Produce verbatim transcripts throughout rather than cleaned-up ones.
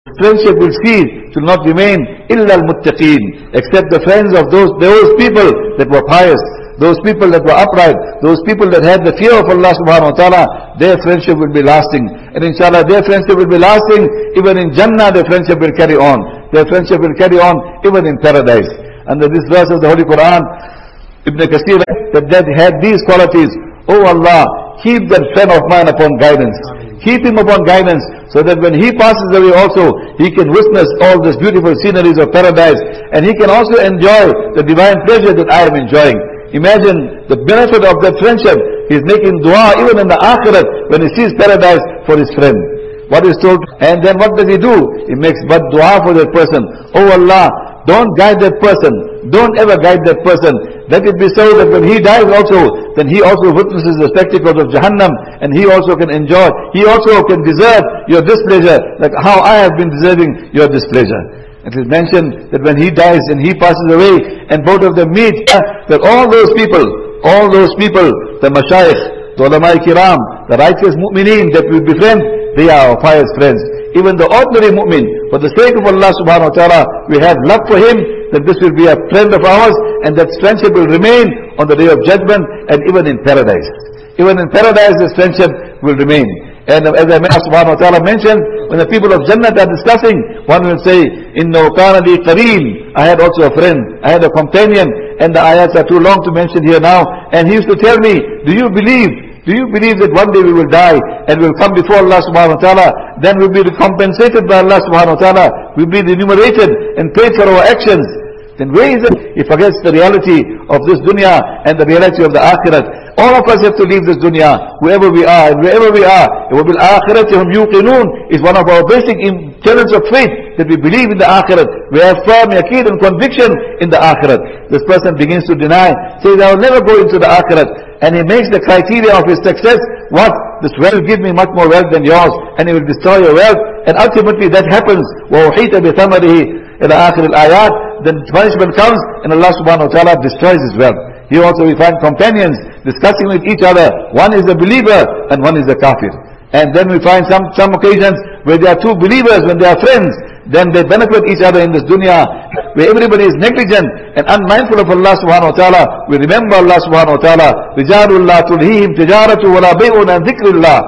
Friendship will cease, it will not remain illa al-muttaqeen, except the friends of those, those people that were pious, those people that were upright, those people that had the fear of Allah subhanahu wa ta'ala, their friendship will be lasting. And inshallah their friendship will be lasting, even in Jannah their friendship will carry on. Their friendship will carry on even in paradise. Under this verse of the Holy Quran, Ibn Kathir, that they had these qualities. Oh Allah, keep that friend of mine upon guidance. Keep him upon guidance, so that when he passes away also, he can witness all this beautiful sceneries of paradise, and he can also enjoy the divine pleasure that I am enjoying. Imagine the benefit of that friendship. He is making dua even in the akhirat when he sees paradise for his friend. What is told, and then what does he do? He makes but dua for that person. Oh Allah, don't guide that person. Don't ever guide that person. Let it be so that when he dies also, then he also witnesses the spectacles of Jahannam, and he also can enjoy, he also can deserve your displeasure, like how I have been deserving your displeasure. It is mentioned that when he dies and he passes away, and both of them meet, that all those people, all those people, the mashayikh, the ulama kiram, the righteous mu'mineen that we befriend, they are our pious friends. Even the ordinary mu'min, for the sake of Allah subhanahu wa ta'ala, we have love for him, that this will be a friend of ours, and that friendship will remain on the day of judgment, and even in paradise. Even in paradise this friendship will remain. And as Allah subhanahu wa ta'ala mentioned, when the people of Jannah are discussing, one will say, Inna kana li qareen, I had also a friend, I had a companion, and the ayats are too long to mention here now, and he used to tell me, do you believe Do you believe that one day we will die and will come before Allah subhanahu wa ta'ala, then we'll be compensated by Allah subhanahu wa ta'ala, we'll be enumerated and paid for our actions? Then where is it? He forgets the reality of this dunya and the reality of the akhirat. All of us have to leave this dunya, wherever we are, and wherever we are. وَبِالْآخِرَةِ هُمْ يُوقِنُونَ is one of our basic tenets of faith, that we believe in the akhirat. We have firm yaqeen and conviction in the akhirat. This person begins to deny, says, I will never go into the akhirat. And he makes the criteria of his success, what? This wealth will give me much more wealth than yours, and he will destroy your wealth. And ultimately that happens. وَوْحِيتَ بِثَمَرِهِ إِلَى آخِرِ الْآيَاتِ. Then punishment comes, and Allah subhanahu wa ta'ala destroys his wealth. Here also we find companions discussing with each other. One is a believer and one is a kafir. And then we find some, some occasions where there are two believers, when they are friends, then they benefit each other in this dunya, where everybody is negligent and unmindful of Allah subhanahu wa ta'ala. We remember Allah subhanahu wa ta'ala. رِجَالُ اللَّهِ تُلْهِيهِمْ تِجَارَةُ وَلَا بَيْءٌ عَنْ ذِكْرِ اللَّهِ.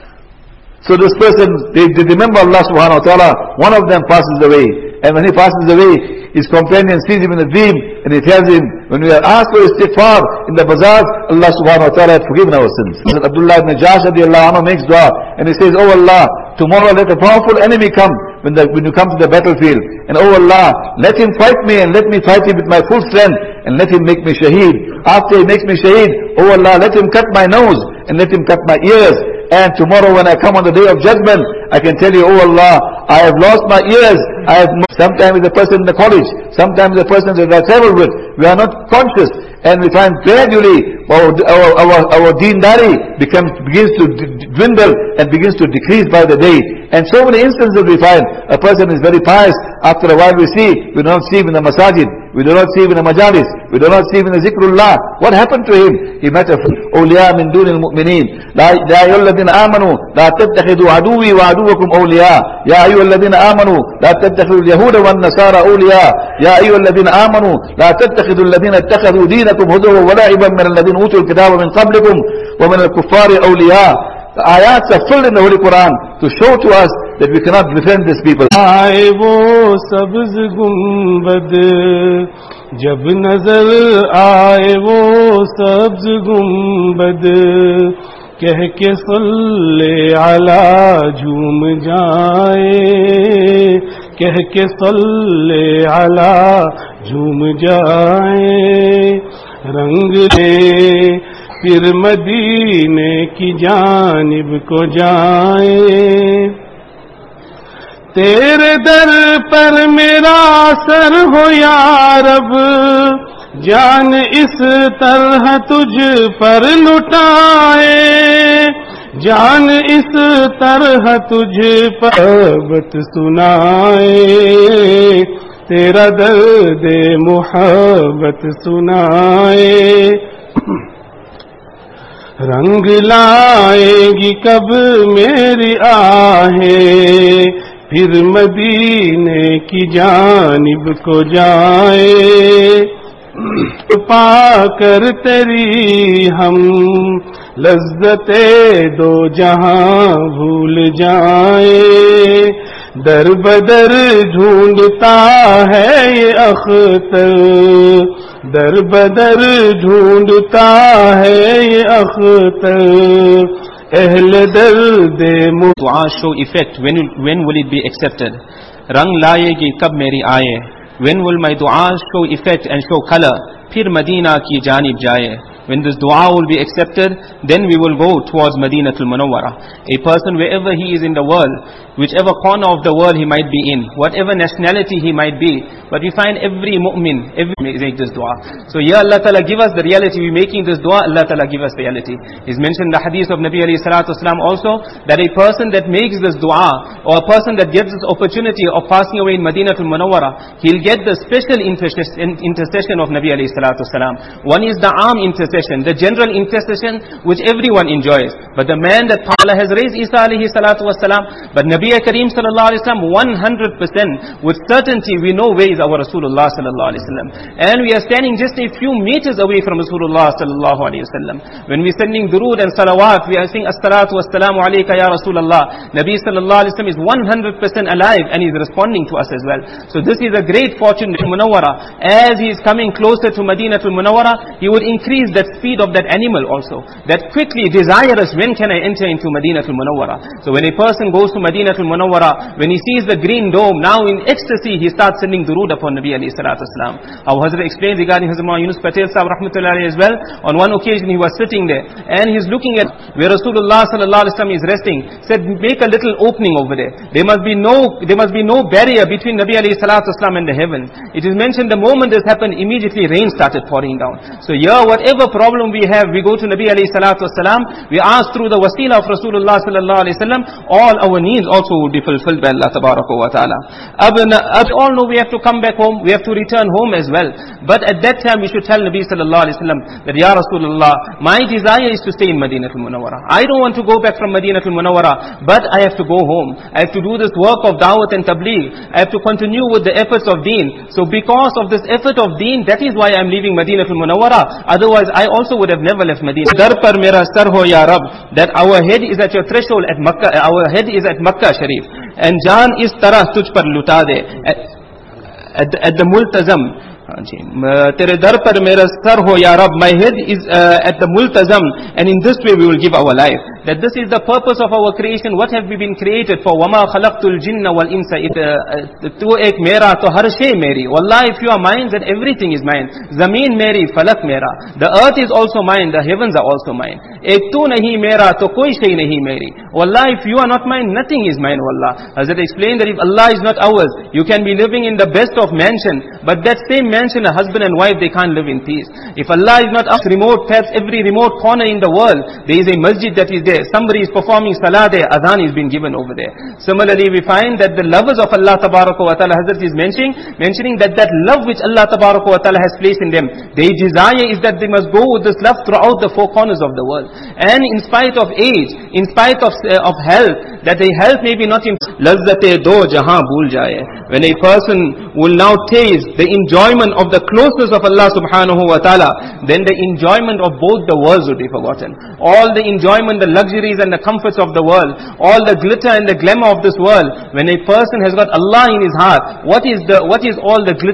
So this person, they, they remember Allah subhanahu wa ta'ala. One of them passes away. And when he passes away, his companion sees him in a dream, and he tells him, when we are asked for istighfar in the bazaars, Allah subhanahu wa ta'ala had forgiven our sins. Abdullah ibn Jahsh radiallahu anhu makes dua, and he says, Oh Allah, tomorrow let a powerful enemy come when, the, when you come to the battlefield. And oh Allah, let him fight me, and let me fight him with my full strength, and let him make me shaheed. After he makes me shaheed, oh Allah, let him cut my nose, and let him cut my ears. And tomorrow when I come on the day of judgment, I can tell you, oh Allah, I have lost my ears. I have, sometimes the person in the college, sometimes the person that I travel with, we are not conscious. And we find gradually our, our, our, our deendari becomes, begins to dwindle and begins to decrease by the day. And so many instances we find, a person is very pious, after a while we see, we do not see him in the masajid, we do not see him in the majalis, we do not see him in the zikrullah. What happened to him? He met a awliya min dun al-mu'mineen. La ayyuha alladhina amanu, la tattakhidhu aduwi wa aduwakum awliya. Ya ayyuha alladhina amanu, la tattakhidhu al-yahuda wa an-nasara awliya. Ya ayyuha alladhina amanu, la tattakhidhu alladhina ittakhadhu dinakum huzuwan wa la'iban min alladhina utul kitaba min qablikum wa min al-kuffari awliya. The ayats are filled in the Holy Quran to show to us that we cannot befriend these people. आए वो सब्ज गुंबद जब नजर आए वो सब्ज गुंबद कह के सल्ले अला झूम जाए कह के सल्ले अला झूम जाए रंग ले फिर मदीने की जानिब को जाए तेरे दर पर मेरा सर हो या रब जान इस तरह तुझ पर लुटाए जान इस तरह तुझ पर बत सुनाए तेरा दर्द मोहब्बत सुनाए रंग लाएगी कब मेरी आहें फिर मदीने की जानिब को जाए, पाकर तेरी हम लज्जते दो जहां भूल जाए। दर बदर ढूंढता है ये अख्तर, दर बदर ढूंढता है ये अख्तर, अहले दर्दे मु दुआ show effect, when will, when will it be accepted? रंग लाएगी कब मेरी आए, when will my dua show effect and show color? फिर मदीना की जानिब जाए. When this dua will be accepted, then we will go towards Madinatul Munawwara. A person wherever he is in the world, whichever corner of the world he might be in, whatever nationality he might be, but we find every mu'min, every make this dua. So here Allah Ta'ala give us the reality, we making this dua, Allah Ta'ala give us reality. He's mentioned the hadith of Nabi alayhi salatu wasalam also, that a person that makes this dua, or a person that gets this opportunity of passing away in Madinatul Munawwara, he'll get the special intercession, intercession of Nabi alayhi salatu wasalam. One is the arm intercession, the general intercession which everyone enjoys. But the man that Allah has raised, Isa alayhi salatu wasalam, but Nabi Kareem sallallahu alayhi wasallam, one hundred percent with certainty we know where is our Rasulullah sallallahu alayhi wasallam. And we are standing just a few meters away from Rasulullah sallallahu alayhi wasallam. When we are sending durood and salawat, we are saying as-salatu was-salamu alayka ya Rasulullah. Nabi sallallahu alayhi wasallam is one hundred percent alive and he is responding to us as well. So this is a great fortune in Munawwara. As he is coming closer to Madinatul Munawwara, he would increase that speed of that animal also, that quickly desirous, when can I enter into Madinatul Munawwara? So when a person goes to Madinatul Munawwara, when he sees the green dome, now in ecstasy he starts sending durood upon Nabi alayhi salatu wasalam. How Hazrat explains regarding Hazrat Maulana Yunus Patel Sahib rahmatullahi as well. On one occasion he was sitting there and he's looking at where Rasulullah sallallahu alaihi wasallam is resting. Said, make a little opening over there. There must be no, there must be no barrier between Nabi alayhi salatu wasalam and the heavens. It is mentioned the moment this happened, immediately rain started pouring down. So here, whatever problem we have, we go to Nabi alayhi salatu wasalam, we ask through the wasila of Rasulullah sallallahu alayhi wasallam, all our needs also will be fulfilled by Allah tabaraka wa ta'ala. We all know we have to come back home, we have to return home as well. But at that time we should tell Nabi sallallahu alayhi wasallam that, Ya Rasulullah, my desire is to stay in Madinatul Munawwara. I don't want to go back from Madinatul Munawwara, but I have to go home. I have to do this work of da'wat and tabligh. I have to continue with the efforts of deen. So because of this effort of deen, that is why I am leaving Madinatul Munawwara. Otherwise I also would have never left Medina. Dar par mera sar ho ya Rab, that our head is at your threshold at Makkah, our head is at Makkah Sharif, and jaan is tarah tuj par luta de, at, at, at the multazam. Tere dar par mera sar ho ya Rab, my head is uh, at the multazam, and in this way we will give our life. That this is the purpose of our creation. What have we been created for? وَمَا خَلَقْتُ الْجِنَّ وَالْإِنسَ Tu ek mera, to har shay meri. Wallah, if you are mine, then everything is mine. Zameen meri, falak mera. The earth is also mine, the heavens are also mine. Ek tu nahi mera, to koi shay nahi meri. Wallah, if you are not mine, nothing is mine, wallah. Hazrat explained that if Allah is not ours, you can be living in the best of mansion, but that same mansion, a husband and wife, they can't live in peace. If Allah is not ours, remote, perhaps every remote corner in the world, there is a masjid that is there. Somebody is performing salah there, adhan is being given over there. Similarly, we find that the lovers of Allah tabaraka wa ta'ala, Hazrat is mentioning, mentioning that that love which Allah tabaraka wa ta'ala has placed in them, their desire is that they must go with this love throughout the four corners of the world. And in spite of age, in spite of, uh, of health, that their health may be not in lazzate do jahan bhul jaye. When a person will now taste the enjoyment of the closeness of Allah subhanahu wa ta'ala, then the enjoyment of both the worlds will be forgotten. All the enjoyment, the luxuries and the comforts of the world, all the glitter and the glamour of this world, when a person has got Allah in his heart, what is the, what is all the glitter